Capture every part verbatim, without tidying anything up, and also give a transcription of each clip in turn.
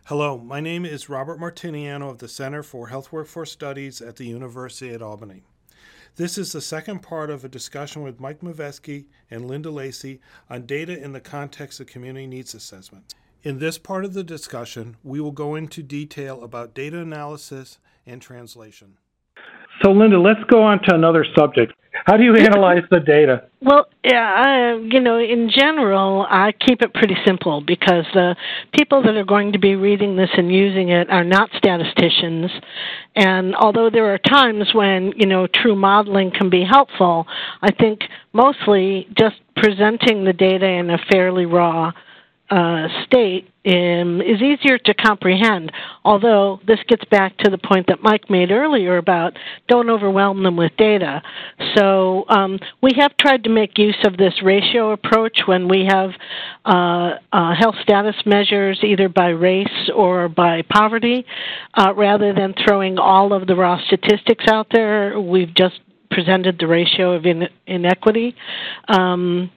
Hello, my name is Robert Martiniano of the Center for Health Workforce Studies at the University at Albany. This is the second part of a discussion with Mike Moveski and Linda Lacey on data in the context of community needs assessment. In this part of the discussion, we will go into detail about data analysis and translation. So, Linda, let's go on to another subject. How do you analyze the data? Well, yeah, uh, you know, in general, I keep it pretty simple because the people that are going to be reading this and using it are not statisticians. And although there are times when, you know, true modeling can be helpful, I think mostly just presenting the data in a fairly raw Uh, state um, is easier to comprehend, although this gets back to the point that Mike made earlier about don't overwhelm them with data. So um, we have tried to make use of this ratio approach when we have uh, uh, health status measures either by race or by poverty. Uh, rather than throwing all of the raw statistics out there, we've just presented the ratio of in- inequity. Um,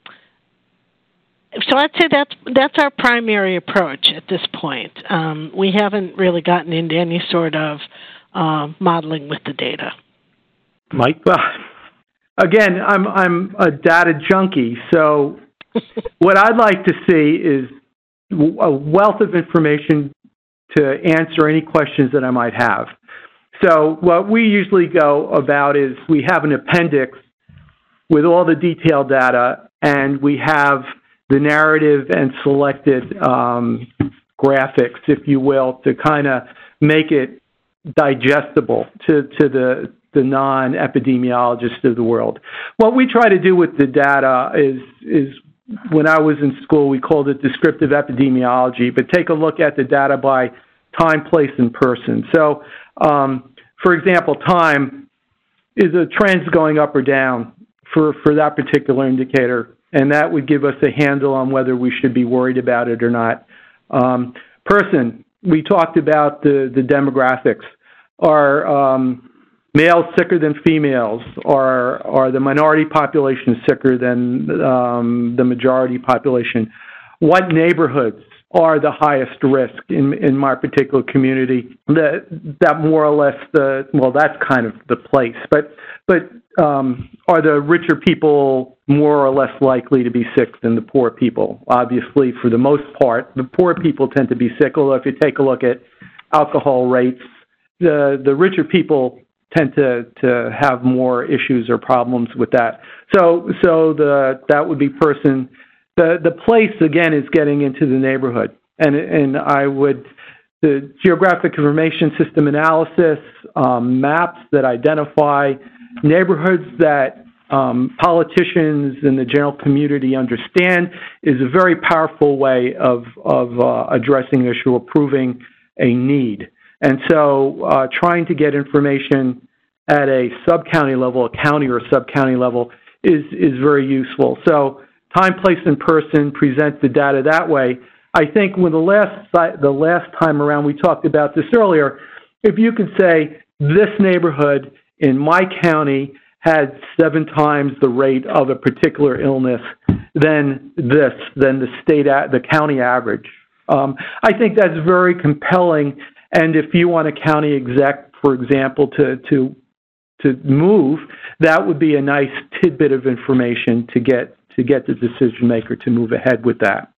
So I'd say that's that's our primary approach at this point. Um, we haven't really gotten into any sort of uh, modeling with the data. Mike, well, again, I'm I'm a data junkie, so what I'd like to see is a wealth of information to answer any questions that I might have. So what we usually go about is we have an appendix with all the detailed data, and we have the narrative and selected um, graphics, if you will, to kind of make it digestible to, to the, the non-epidemiologists of the world. What we try to do with the data is, is when I was in school, we called it descriptive epidemiology, but take a look at the data by time, place, and person. So, um, for example, time is the trends going up or down for, for that particular indicator, and that would give us a handle on whether we should be worried about it or not. Um, person, we talked about the, the demographics. Are um, males sicker than females? Are, are the minority population sicker than um, the majority population? What neighborhoods are the highest risk in, in my particular community? That, that more or less, the well, that's kind of the place. But, but um, are the richer people more or less likely to be sick than the poor people? Obviously, for the most part, the poor people tend to be sick, although if you take a look at alcohol rates, the, the richer people tend to, to have more issues or problems with that. So, so the, that would be person. The, the place, again, is getting into the neighborhood. And, and I would, the geographic information system analysis, um, maps that identify neighborhoods that um, politicians and the general community understand is a very powerful way of, of uh, addressing the issue, of proving a need. And so uh, trying to get information at a sub-county level, a county or a sub-county level, is, is very useful. So time, place, and person present the data that way. I think when the last, the last time around, we talked about this earlier, if you could say this neighborhood in my county had seven times the rate of a particular illness than this, than the state, the county average. Um, I think that's very compelling. And if you want a county exec, for example, to to to move, that would be a nice tidbit of information to get to get the decision maker to move ahead with that.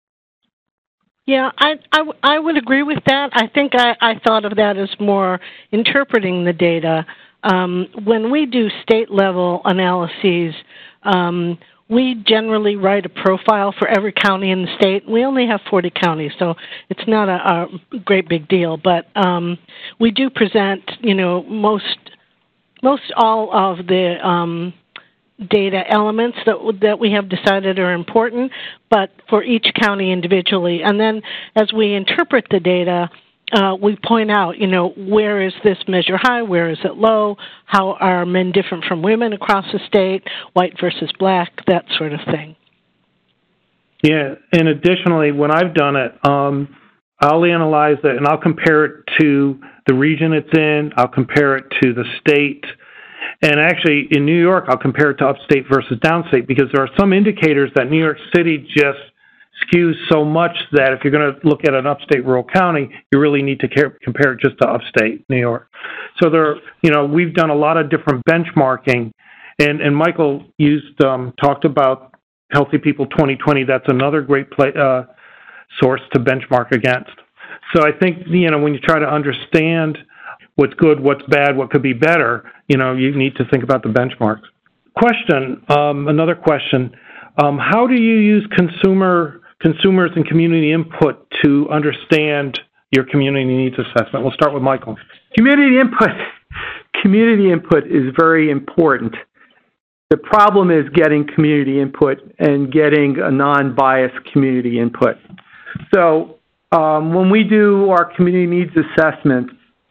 Yeah, I, I, I would agree with that. I think I, I thought of that as more interpreting the data. Um, when we do state-level analyses, um, we generally write a profile for every county in the state. We only have forty counties, so it's not a, a great big deal. But um, we do present, you know, most most all of the um, data elements that that we have decided are important, but for each county individually. And then as we interpret the data, Uh, we point out, you know, where is this measure high, where is it low, how are men different from women across the state, white versus black, that sort of thing. Yeah, and additionally, when I've done it, um, I'll analyze it and I'll compare it to the region it's in, I'll compare it to the state, and actually in New York, I'll compare it to upstate versus downstate, because there are some indicators that New York City just skews so much that if you're going to look at an upstate rural county, you really need to care, compare it just to upstate New York. So there, you know, we've done a lot of different benchmarking, and, and Michael used um, talked about Healthy People twenty twenty. That's another great play, uh, source to benchmark against. So I think, you know, when you try to understand what's good, what's bad, what could be better, you know, you need to think about the benchmarks. Question, um, another question. Um, how do you use consumer consumers and community input to understand your community needs assessment? We'll start with Michael. Community input, community input is very important. The problem is getting community input and getting a non-biased community input. So um, when we do our community needs assessment,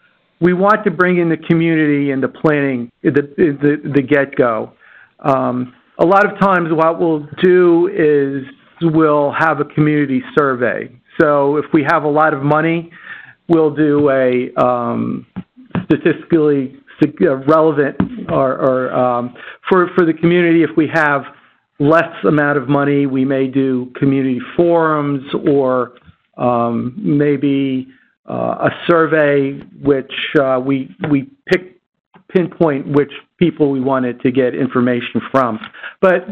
we want to bring in the community into planning the, the, the get-go. Um, a lot of times what we'll do is we'll have a community survey. So if we have a lot of money, we'll do a um, statistically relevant or, or um, for, for the community. If we have less amount of money, we may do community forums or um, maybe uh, a survey which uh, we, we pick, pinpoint which people we wanted to get information from. But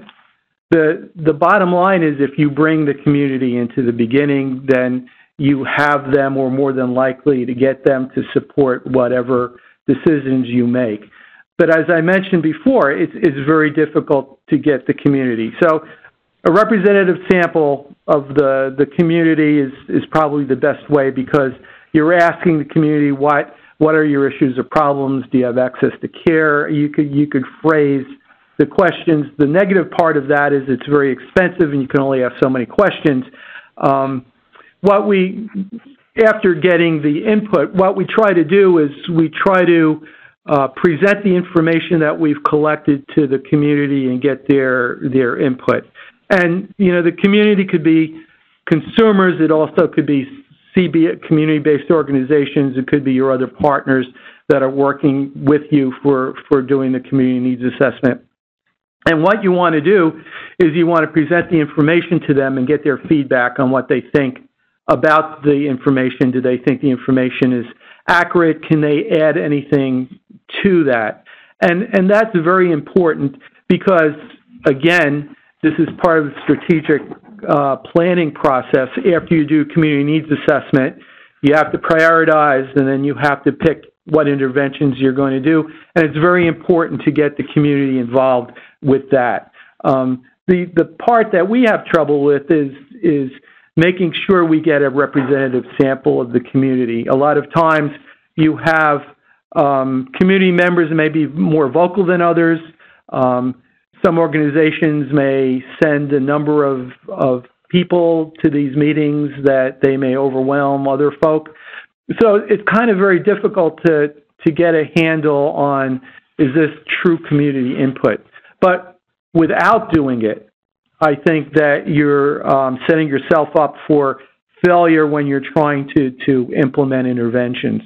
the, the bottom line is if you bring the community into the beginning, then you have them or more than likely to get them to support whatever decisions you make. But as I mentioned before, it's, it's very difficult to get the community. So a representative sample of the, the community is, is probably the best way because you're asking the community what, what are your issues or problems? Do you have access to care? You could, you could phrase the questions. The negative part of that is it's very expensive and you can only ask so many questions. Um, what we, after getting the input, what we try to do is we try to uh, present the information that we've collected to the community and get their their input. And, you know, the community could be consumers. It also could be C B, community-based organizations. It could be your other partners that are working with you for, for doing the community needs assessment. And what you want to do is you want to present the information to them and get their feedback on what they think about the information. Do they think the information is accurate? Can they add anything to that? And, and that's very important because, again, this is part of the strategic uh, planning process. After you do community needs assessment, you have to prioritize, and then you have to pick what interventions you're going to do. And it's very important to get the community involved with that. Um, the the part that we have trouble with is is making sure we get a representative sample of the community. A lot of times you have um, community members that may be more vocal than others. Um, some organizations may send a number of, of people to these meetings that they may overwhelm other folk. So it's kind of very difficult to, to get a handle on, is this true community input? But without doing it, I think that you're um, setting yourself up for failure when you're trying to, to implement interventions.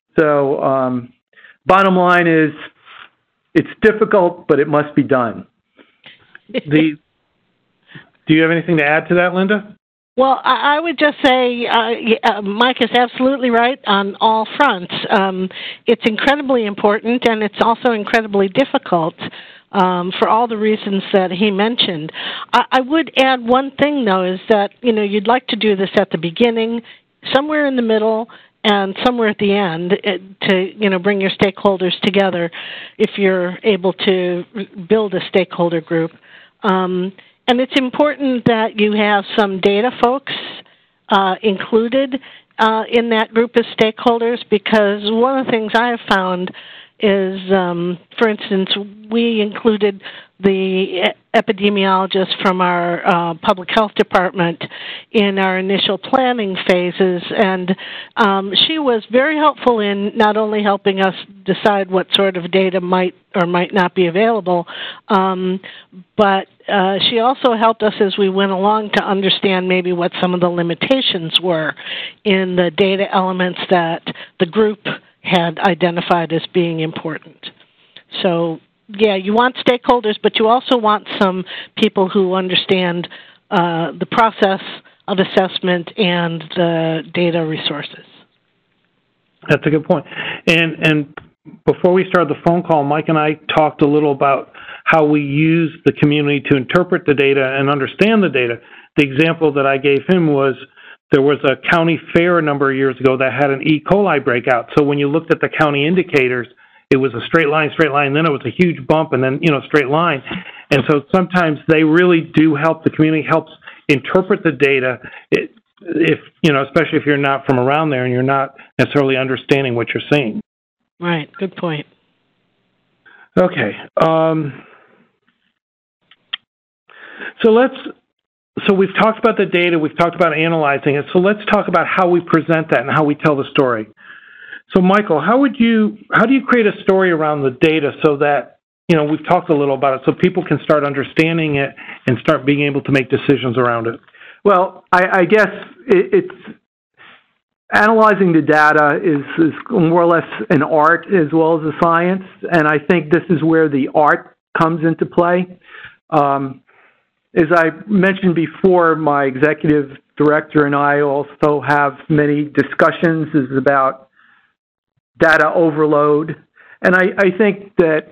So um, bottom line is, it's difficult, but it must be done. The, do you have anything to add to that, Linda? Well, I would just say uh, Mike is absolutely right on all fronts. Um, it's incredibly important, and it's also incredibly difficult um, for all the reasons that he mentioned. I, I would add one thing, though, is that, you know, you'd like to do this at the beginning, somewhere in the middle, and somewhere at the end to, you know, bring your stakeholders together if you're able to build a stakeholder group. Um, and it's important that you have some data folks uh, included uh, in that group of stakeholders, because one of the things I have found is, um, for instance, we included the epidemiologist from our uh, public health department in our initial planning phases, and um, she was very helpful in not only helping us decide what sort of data might or might not be available, um, but uh, she also helped us as we went along to understand maybe what some of the limitations were in the data elements that the group had identified as being important. So, yeah, you want stakeholders, but you also want some people who understand uh, the process of assessment and the data resources. That's a good point. And and before we started the phone call, Mike and I talked a little about how we use the community to interpret the data and understand the data. The example that I gave him was there was a county fair a number of years ago that had an E. coli breakout. So when you looked at the county indicators, it was a straight line, straight line, and then it was a huge bump, and then, you know, straight line. And so sometimes they really do help, the community helps interpret the data, it, if, you know, especially if you're not from around there and you're not necessarily understanding what you're seeing. Right, good point. Okay. Um, so let's, so we've talked about the data, we've talked about analyzing it, so let's talk about how we present that and how we tell the story. So, Michael, how would you, how do you create a story around the data so that, you know, we've talked a little about it, so people can start understanding it and start being able to make decisions around it? Well, I, I guess it, it's analyzing the data is, is more or less an art as well as a science, and I think this is where the art comes into play. Um, as I mentioned before, my executive director and I also have many discussions about data overload, and I, I think that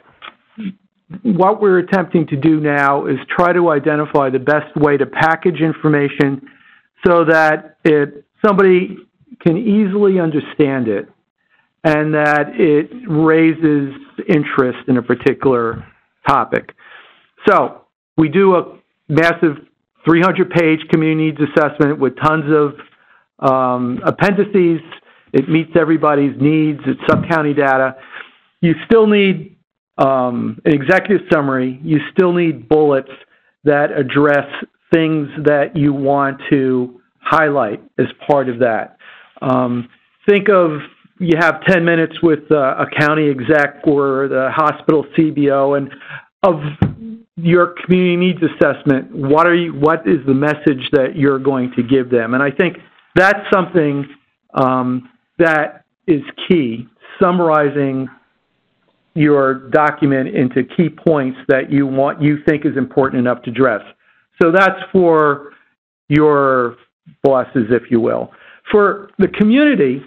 what we're attempting to do now is try to identify the best way to package information so that it, somebody can easily understand it and that it raises interest in a particular topic. So we do a massive three hundred page community needs assessment with tons of um, appendices. It meets everybody's needs. It's sub-county data. You still need um, an executive summary. You still need bullets that address things that you want to highlight as part of that. Um, think of, you have ten minutes with uh, a county exec or the hospital C B O, and of your community needs assessment, what are you, what is the message that you're going to give them? And I think that's something um, that is key, summarizing your document into key points that you want, you think is important enough to address. So that's for your bosses, if you will. For the community,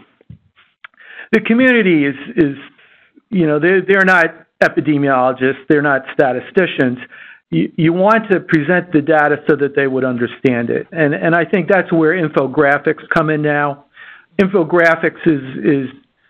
the community is, is you know, they're, they're not epidemiologists, they're not statisticians. You, you want to present the data so that they would understand it. And, and I think that's where infographics come in now. Infographics is, is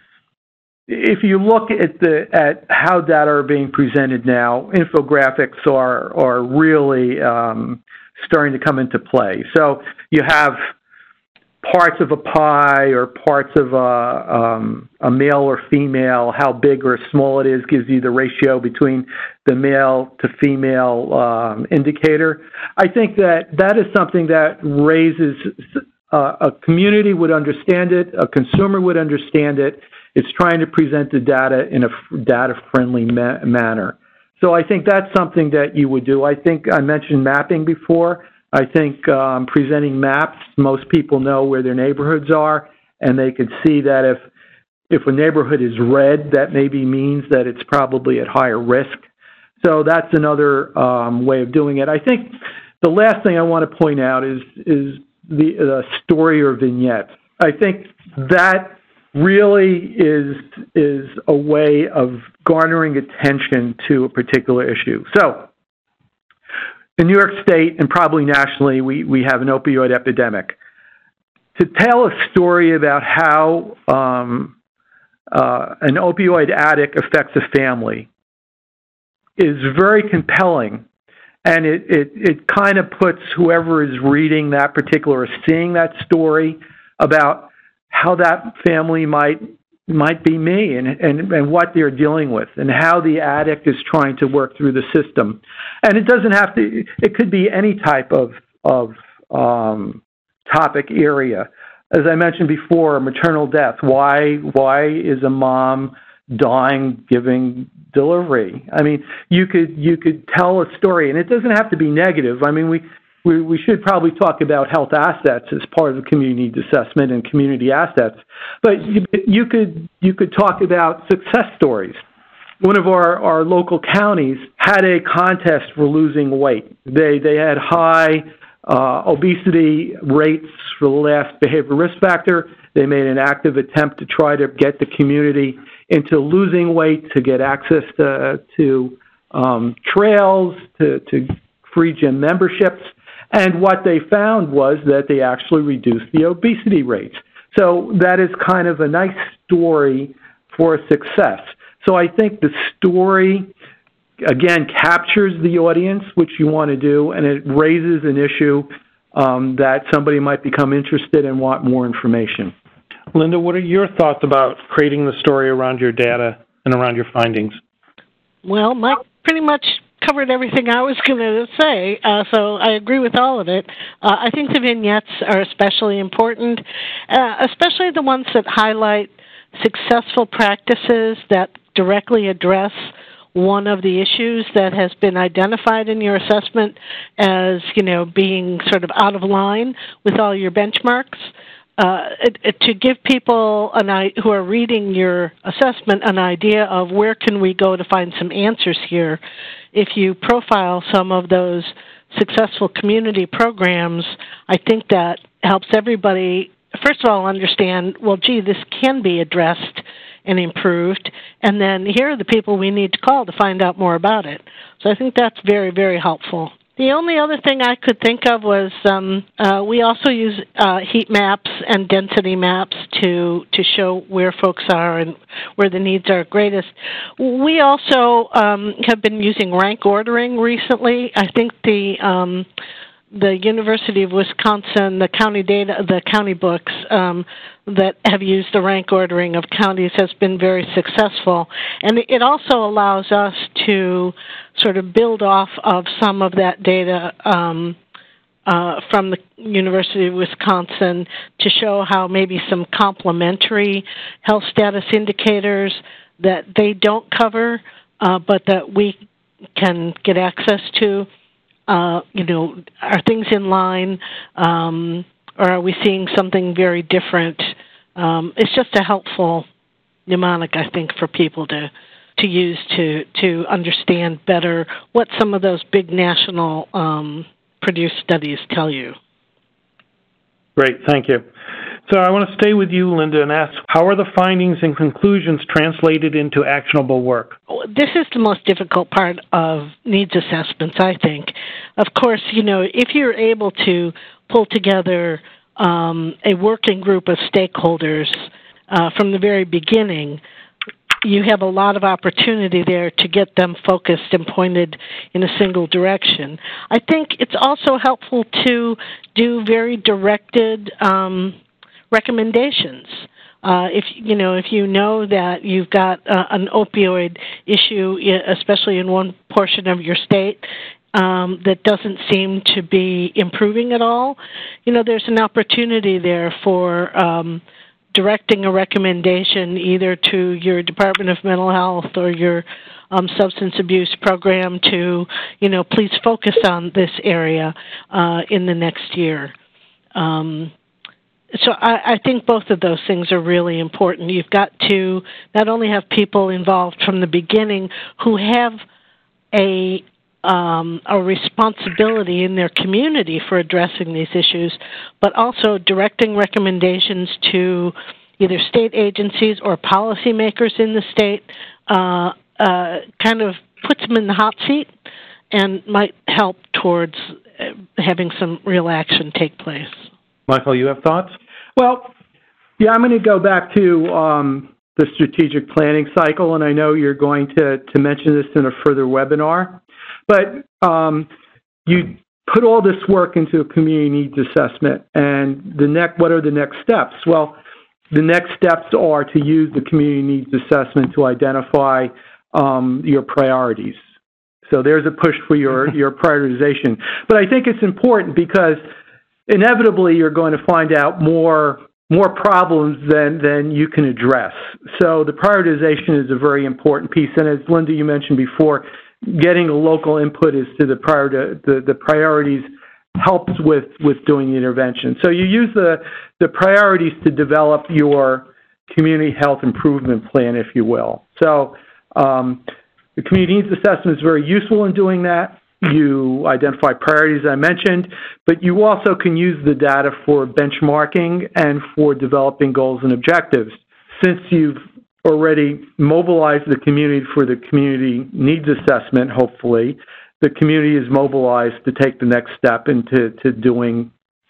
if you look at the at how data are being presented now, infographics are are really um, starting to come into play. So you have parts of a pie or parts of a, um, a male or female, how big or small it is, gives you the ratio between the male to female um, indicator. I think that that is something that raises, uh, a community would understand it, a consumer would understand it. It's trying to present the data in a data-friendly ma- manner. So I think that's something that you would do. I think I mentioned mapping before. I think um, presenting maps, most people know where their neighborhoods are, and they could see that if if a neighborhood is red, that maybe means that it's probably at higher risk. So that's another um, way of doing it. I think the last thing I want to point out is is the uh, story or vignette. I think that really is is a way of garnering attention to a particular issue. So in New York State, and probably nationally, we, we have an opioid epidemic. To tell a story about how um, uh, an opioid addict affects a family is very compelling, and it, it, it kind of puts whoever is reading that particular or seeing that story about how that family might might be me and, and, and what they're dealing with and how the addict is trying to work through the system. And it doesn't have to, it could be any type of, of um, topic area. As I mentioned before, maternal death. Why, why is a mom dying giving delivery? I mean, you could, you could tell a story, and it doesn't have to be negative. I mean, we, We, we should probably talk about health assets as part of the community needs assessment and community assets. But you, you could you could talk about success stories. One of our, our local counties had a contest for losing weight. They they had high uh, obesity rates for the last behavioral risk factor. They made an active attempt to try to get the community into losing weight, to get access to, to um, trails, to, to free gym memberships. And what they found was that they actually reduced the obesity rates. So that is kind of a nice story for success. So I think the story, again, captures the audience, which you want to do, and it raises an issue um, that somebody might become interested and want more information. Linda, what are your thoughts about creating the story around your data and around your findings? Well, Mike pretty much covered everything I was going to say, uh, so I agree with all of it. Uh, I think the vignettes are especially important, uh, especially the ones that highlight successful practices that directly address one of the issues that has been identified in your assessment as, you know, being sort of out of line with all your benchmarks. Uh, it, it, to give people an, who are reading your assessment an idea of where can we go to find some answers here. If you profile some of those successful community programs, I think that helps everybody, first of all, understand, well, gee, this can be addressed and improved, and then here are the people we need to call to find out more about it. So I think that's very, very helpful. The only other thing I could think of was um, uh, we also use uh, heat maps and density maps to to show where folks are and where the needs are greatest. We also um, have been using rank ordering recently. I think the um, the University of Wisconsin, the county data, the county books um, that have used the rank ordering of counties has been very successful. And it also allows us to sort of build off of some of that data um, uh, from the University of Wisconsin to show how maybe some complementary health status indicators that they don't cover, uh, but that we can get access to, Uh, you know, are things in line, um, or are we seeing something very different? Um, it's just a helpful mnemonic, I think, for people to to use to to understand better what some of those big national um, produced studies tell you. Great, thank you. So I want to stay with you, Linda, and ask, how are the findings and conclusions translated into actionable work? This is the most difficult part of needs assessments, I think. Of course, you know, if you're able to pull together um, a working group of stakeholders uh, from the very beginning, you have a lot of opportunity there to get them focused and pointed in a single direction. I think it's also helpful to do very directed um, recommendations. Uh, if you know, if you know that you've got uh, an opioid issue, especially in one portion of your state, um, that doesn't seem to be improving at all, you know, there's an opportunity there for um, directing a recommendation either to your Department of Mental Health or your um, substance abuse program to, you know, please focus on this area uh, in the next year. Um, So I, I think both of those things are really important. You've got to not only have people involved from the beginning who have a um, a responsibility in their community for addressing these issues, but also directing recommendations to either state agencies or policymakers in the state, uh, uh, kind of puts them in the hot seat and might help towards having some real action take place. Michael, you have thoughts? Well, yeah, I'm going to go back to um, the strategic planning cycle, and I know you're going to, to mention this in a further webinar. But um, you put all this work into a community needs assessment, and the next, what are the next steps? Well, the next steps are to use the community needs assessment to identify um, your priorities. So there's a push for your, your prioritization. But I think it's important because inevitably you're going to find out more more problems than, than you can address. So the prioritization is a very important piece. And as Linda, you mentioned before, getting a local input as to the, prior to, the, the priorities helps with, with doing the intervention. So you use the, the priorities to develop your community health improvement plan, if you will. So um, the community needs assessment is very useful in doing that. you identify priorities I mentioned, but you also can use the data for benchmarking and for developing goals and objectives. Since you've already mobilized the community for the community needs assessment, hopefully, the community is mobilized to take the next step into to doing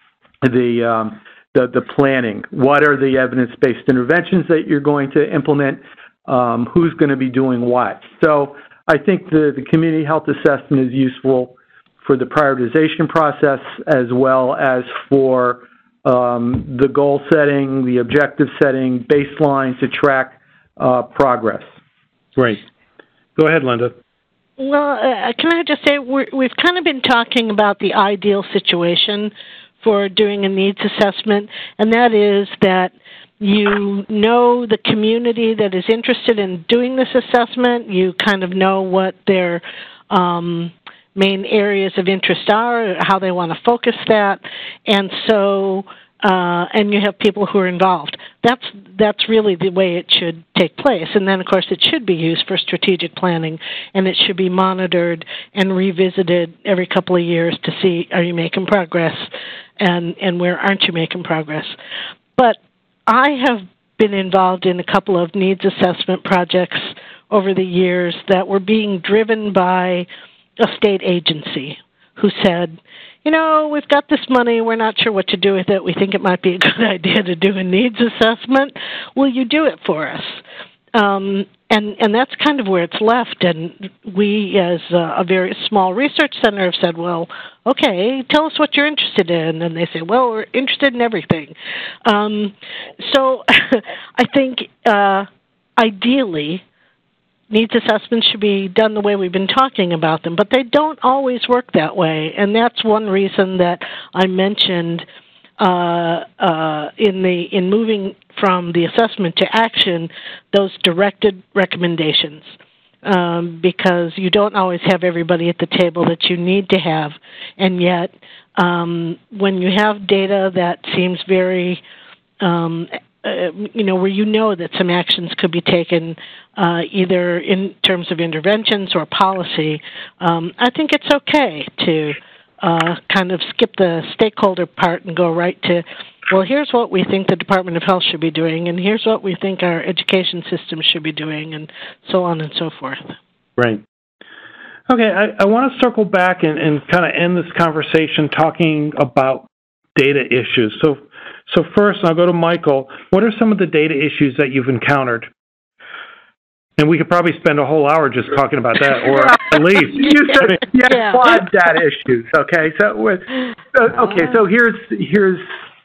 the, um, the, the planning. What are the evidence-based interventions that you're going to implement? Um, who's going to be doing what? So I think the, the community health assessment is useful for the prioritization process as well as for um, the goal setting, the objective setting, baseline to track uh, progress. Great. Go ahead, Linda. Well, uh, can I just say we're, we've kind of been talking about the ideal situation for doing a needs assessment, and that is that you know the community that is interested in doing this assessment. You kind of know what their um, main areas of interest are, how they want to focus that, and so uh, and you have people who are involved. That's that's really the way it should take place. And then, of course, it should be used for strategic planning, and it should be monitored and revisited every couple of years to see, are you making progress, and and where aren't you making progress. But I have been involved in a couple of needs assessment projects over the years that were being driven by a state agency who said, you know, we've got this money, we're not sure what to do with it, we think it might be a good idea to do a needs assessment. Will you do it for us? Um, and, and that's kind of where it's left. And we, as a, a very small research center, have said, well, okay, tell us what you're interested in. And they say, well, we're interested in everything. Um, so I think uh, ideally, needs assessments should be done the way we've been talking about them, but they don't always work that way. And that's one reason that I mentioned uh, uh, in the in moving from the assessment to action, those directed recommendations, um, because you don't always have everybody at the table that you need to have. And yet, um, when you have data that seems very, um, uh, you know, where you know that some actions could be taken, uh, either in terms of interventions or policy, um, I think it's okay to uh, kind of skip the stakeholder part and go right to, well, here's what we think the Department of Health should be doing, and here's what we think our education system should be doing, and so on and so forth. Right. Okay, I, I want to circle back and, and kind of end this conversation talking about data issues. So, so first, I'll go to Michael. What are some of the data issues that you've encountered? And we could probably spend a whole hour just talking about that, or at least. You said you had yeah. five data issues, okay? So, with, so okay, so here's here's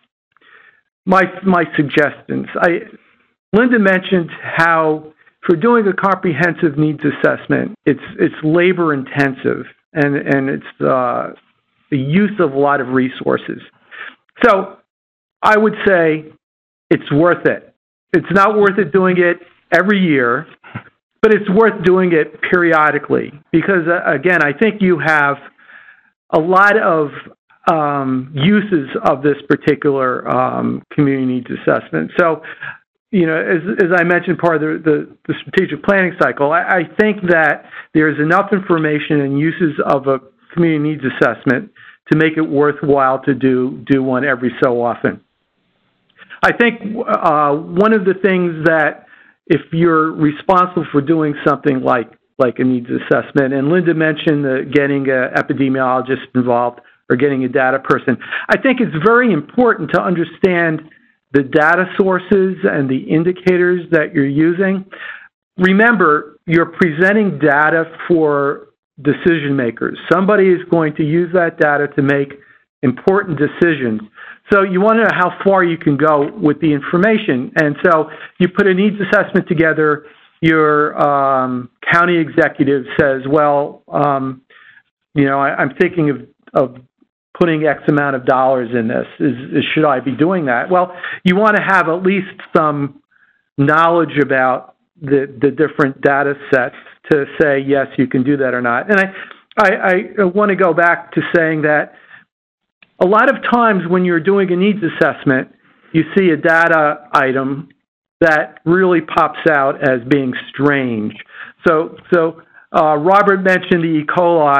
my my suggestions. I Linda mentioned how for doing a comprehensive needs assessment, it's it's labor intensive and and it's uh, the use of a lot of resources. So I would say it's worth it. It's not worth it doing it every year, but it's worth doing it periodically because, uh, again, I think you have a lot of um, uses of this particular um, community needs assessment. So, you know, as, as I mentioned, part of the, the, the strategic planning cycle, I, I think that there's enough information and uses of a community needs assessment to make it worthwhile to do, do one every so often. I think uh, one of the things that if you're responsible for doing something like, like a needs assessment, and Linda mentioned uh, getting an epidemiologist involved or getting a data person, I think it's very important to understand the data sources and the indicators that you're using. Remember, you're presenting data for decision makers. Somebody is going to use that data to make important decisions. So you want to know how far you can go with the information. And so you put a needs assessment together, your um, county executive says, well, um, you know, I, I'm thinking of, of putting X amount of dollars in this. Is, is, should I be doing that? Well, you want to have at least some knowledge about the, the different data sets to say, yes, you can do that or not. And I, I, I want to go back to saying that a lot of times when you're doing a needs assessment, you see a data item that really pops out as being strange. So, so uh, Robert mentioned the E. coli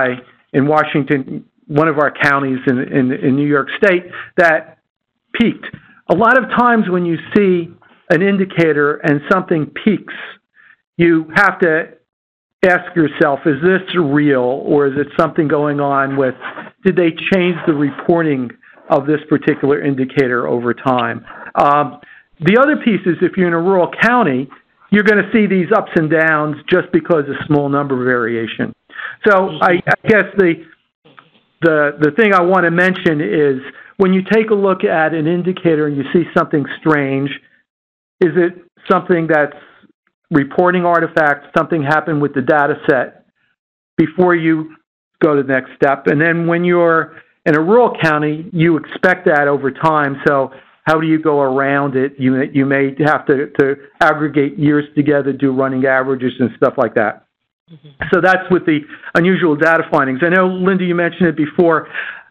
in Washington, one of our counties in, in, in New York State, that peaked. A lot of times when you see an indicator and something peaks, you have to ask yourself, is this real, or is it something going on with, did they change the reporting of this particular indicator over time? Um, the other piece is if you're in a rural county, you're going to see these ups and downs just because of small number variation. So I, I guess the, the, the thing I want to mention is when you take a look at an indicator and you see something strange, is it something that's reporting artifacts, something happened with the data set before you go to the next step? And then when you're in a rural county, you expect that over time. So how do you go around it? You, you may have to, to aggregate years together, do running averages and stuff like that. Mm-hmm. So that's with the unusual data findings. I know, Linda, you mentioned it before.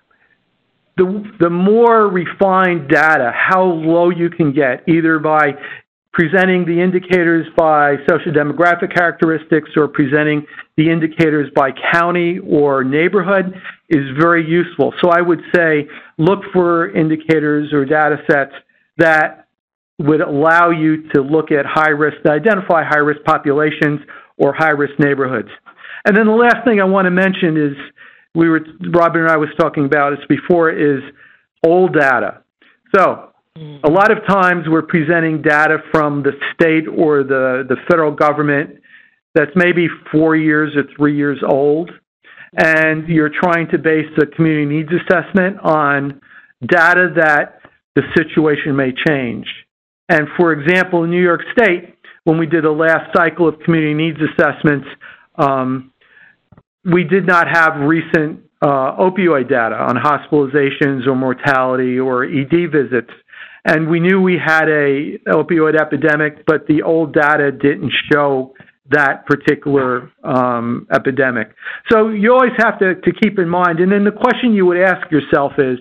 The, the more refined data, how low you can get, either by presenting the indicators by socio-demographic characteristics or presenting the indicators by county or neighborhood, is very useful. So I would say look for indicators or data sets that would allow you to look at high-risk, identify high-risk populations or high-risk neighborhoods. And then the last thing I want to mention is, we were, Robin and I was talking about this before, is old data. So a lot of times we're presenting data from the state or the, the federal government that's maybe four years or three years old, and you're trying to base a community needs assessment on data that the situation may change. And for example, in New York State, when we did the last cycle of community needs assessments, um, we did not have recent uh, opioid data on hospitalizations or mortality or E D visits. And we knew we had a opioid epidemic, but the old data didn't show that particular um, epidemic. So you always have to, to keep in mind. And then the question you would ask yourself is,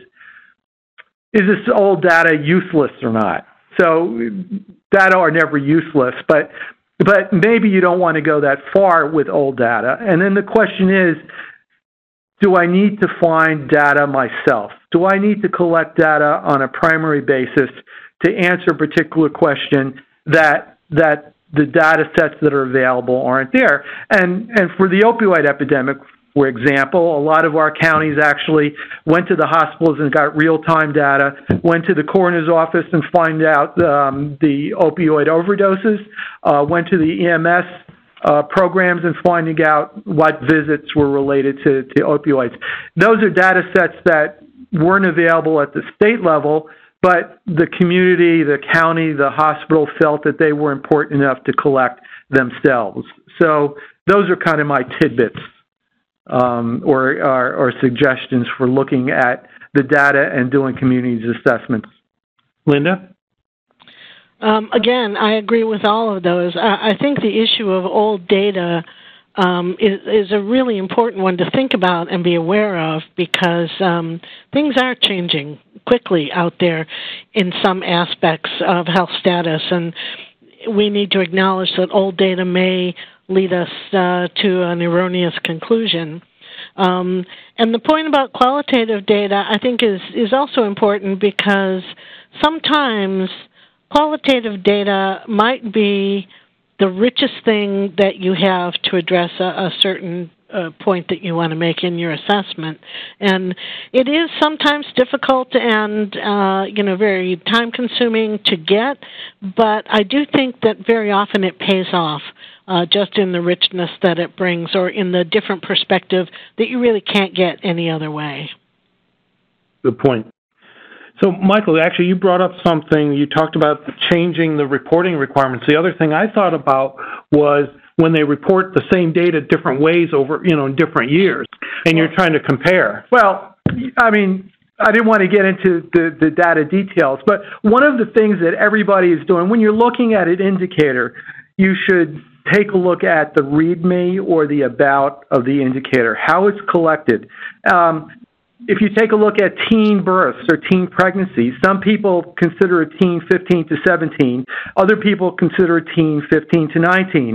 is this old data useless or not? So data are never useless, but but maybe you don't want to go that far with old data. And then the question is, do I need to find data myself? Do I need to collect data on a primary basis to answer a particular question that that the data sets that are available aren't there? And and for the opioid epidemic, for example, a lot of our counties actually went to the hospitals and got real-time data, went to the coroner's office and find out um, the opioid overdoses, uh, went to the E M S Uh, programs and finding out what visits were related to, to opioids. Those are data sets that weren't available at the state level, but the community, the county, the hospital felt that they were important enough to collect themselves. So those are kind of my tidbits um, or, or, or suggestions for looking at the data and doing community assessments. Linda? Um, again, I agree with all of those. I, I think the issue of old data um, is, is a really important one to think about and be aware of, because um, things are changing quickly out there in some aspects of health status, and we need to acknowledge that old data may lead us uh, to an erroneous conclusion. Um, and the point about qualitative data, I think, is, is also important, because sometimes qualitative data might be the richest thing that you have to address a, a certain uh, point that you want to make in your assessment. And it is sometimes difficult and, uh, you know, very time-consuming to get, but I do think that very often it pays off, uh, just in the richness that it brings, or in the different perspective that you really can't get any other way. Good point. So, Michael, actually, you brought up something. You talked about changing the reporting requirements. The other thing I thought about was when they report the same data different ways over, you know, in different years, and you're trying to compare. Well, I mean, I didn't want to get into the, the data details, but one of the things that everybody is doing, when you're looking at an indicator, you should take a look at the README or the about of the indicator, how it's collected. Um, If you take a look at teen births or teen pregnancies, some people consider a teen fifteen to seventeen. Other people consider a teen fifteen to nineteen.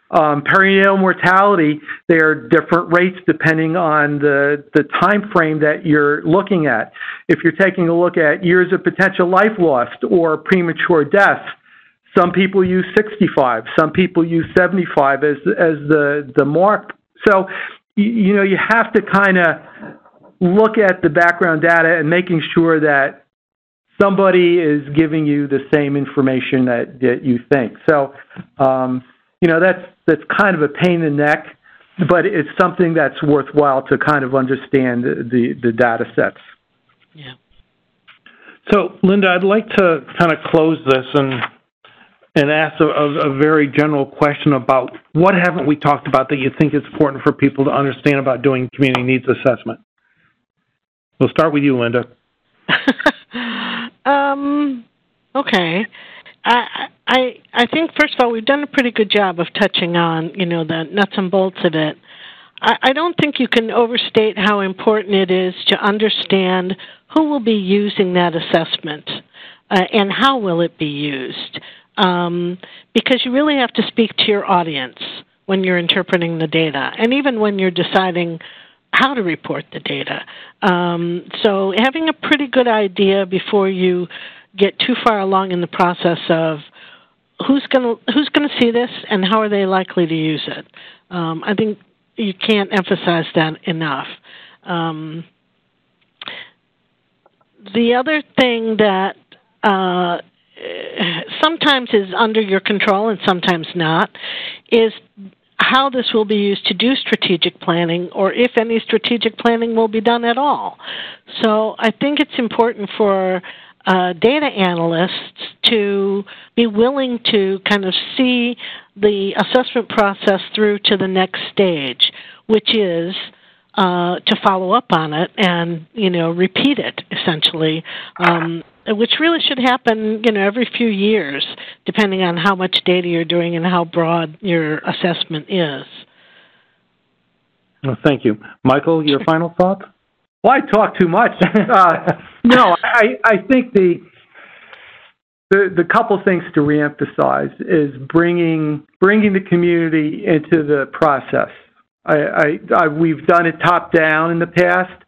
Um, perinatal mortality, there are different rates depending on the, the time frame that you're looking at. If you're taking a look at years of potential life lost or premature death, some people use sixty-five, some people use seventy-five as as the, the mark. So, you, you know, you have to kind of look at the background data and making sure that somebody is giving you the same information that, that you think. So, um, you know, that's that's kind of a pain in the neck, but it's something that's worthwhile to kind of understand the, the, the data sets. Yeah. So, Linda, I'd like to kind of close this and and ask a, a, a very general question about what haven't we talked about that you think is important for people to understand about doing community needs assessment? We'll start with you, Linda. um, okay. I, I I think, first of all, we've done a pretty good job of touching on, you know, the nuts and bolts of it. I, I don't think you can overstate how important it is to understand who will be using that assessment uh, and how will it be used, um, because you really have to speak to your audience when you're interpreting the data, and even when you're deciding how to report the data. Um, so having a pretty good idea before you get too far along in the process of who's going to who's going to see this and how are they likely to use it. Um, I think you can't emphasize that enough. Um, the other thing that uh, sometimes is under your control and sometimes not is how this will be used to do strategic planning, or if any strategic planning will be done at all. So I think it's important for uh, data analysts to be willing to kind of see the assessment process through to the next stage, which is uh, to follow up on it and, you know, repeat it, essentially, um, which really should happen, you know, every few years, depending on how much data you're doing and how broad your assessment is. Well, thank you. Michael, your final thoughts? Well, I talk too much. Uh, no, I, I think the, the the couple things to reemphasize is bringing bringing the community into the process. I, I, I we've done it top down in the past,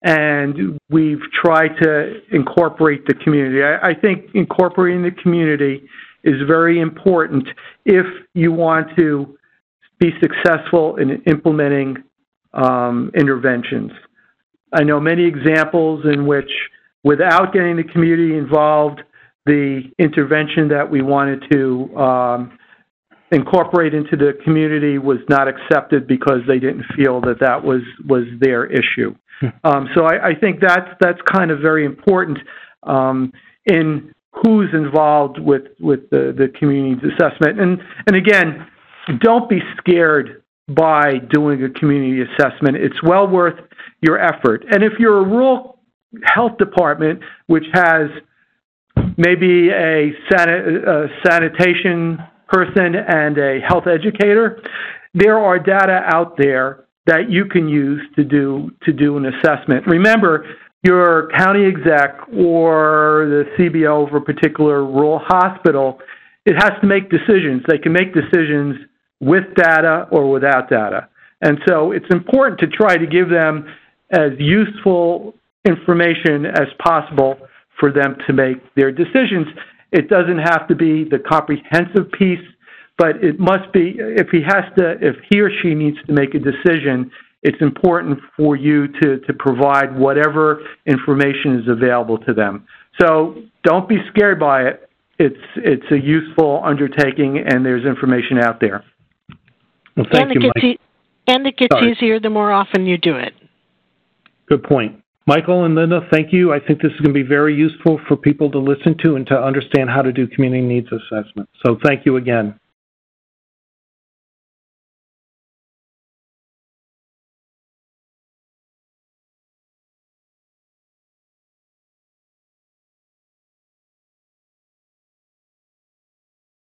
and we've tried to incorporate the community. I, I think incorporating the community is very important if you want to be successful in implementing um, interventions. I know many examples in which, without getting the community involved, the intervention that we wanted to um, incorporate into the community was not accepted because they didn't feel that that was, was their issue. Um, so I, I think that's that's kind of very important um, in who's involved with, with the, the community assessment. And and again, don't be scared by doing a community assessment. It's well worth your effort. And if you're a rural health department which has maybe a, san- a sanitation person and a health educator, there are data out there that you can use to do to do an assessment. Remember, your county exec or the C B O of a particular rural hospital, it has to make decisions. They can make decisions with data or without data. And so it's important to try to give them as useful information as possible for them to make their decisions. It doesn't have to be the comprehensive piece, but it must be, if he has to, if he or she needs to make a decision, it's important for you to, to provide whatever information is available to them. So don't be scared by it. It's, it's a useful undertaking, and there's information out there. Well, thank and you, it gets Mike. E- and it gets Sorry. easier the more often you do it. Good point. Michael and Linda, thank you. I think this is going to be very useful for people to listen to and to understand how to do community needs assessment. So thank you again.